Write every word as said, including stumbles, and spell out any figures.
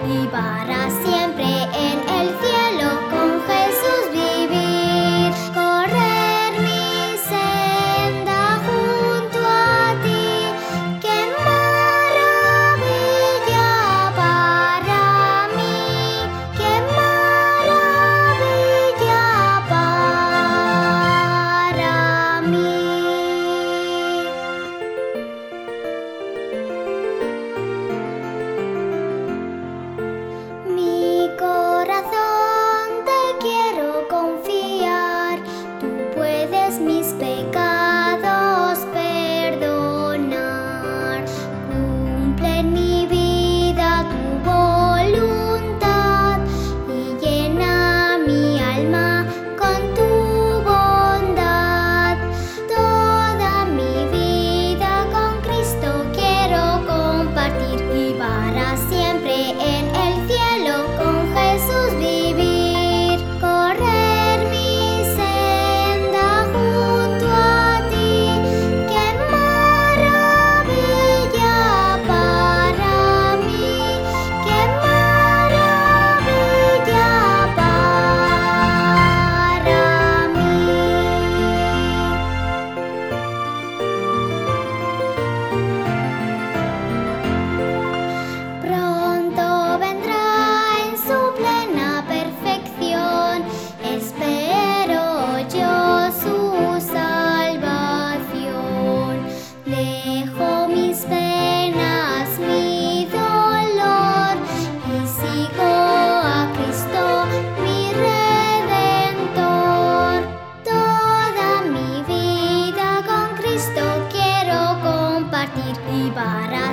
y para siempre en el cielo con Jesús vivir. Correr mi senda junto a ti, qué maravilla para mí, qué maravilla para mí. Mi corazón te quiero confiar, tú puedes mis pecados perdonar. Cumple en mi vida tu voluntad y llena mi alma con tu bondad. Toda mi vida con Cristo quiero compartir y para siempre en el cielo con Jesús vivir. Correr mi senda junto a ti, qué maravilla para mí, qué maravilla para mí. Pronto vendrá en su plena perfección, espero yo su salvación. Dejo mis penas, mi dolor y sigo a Cristo, mi Redentor. Toda mi vida con Cristo quiero compartir y para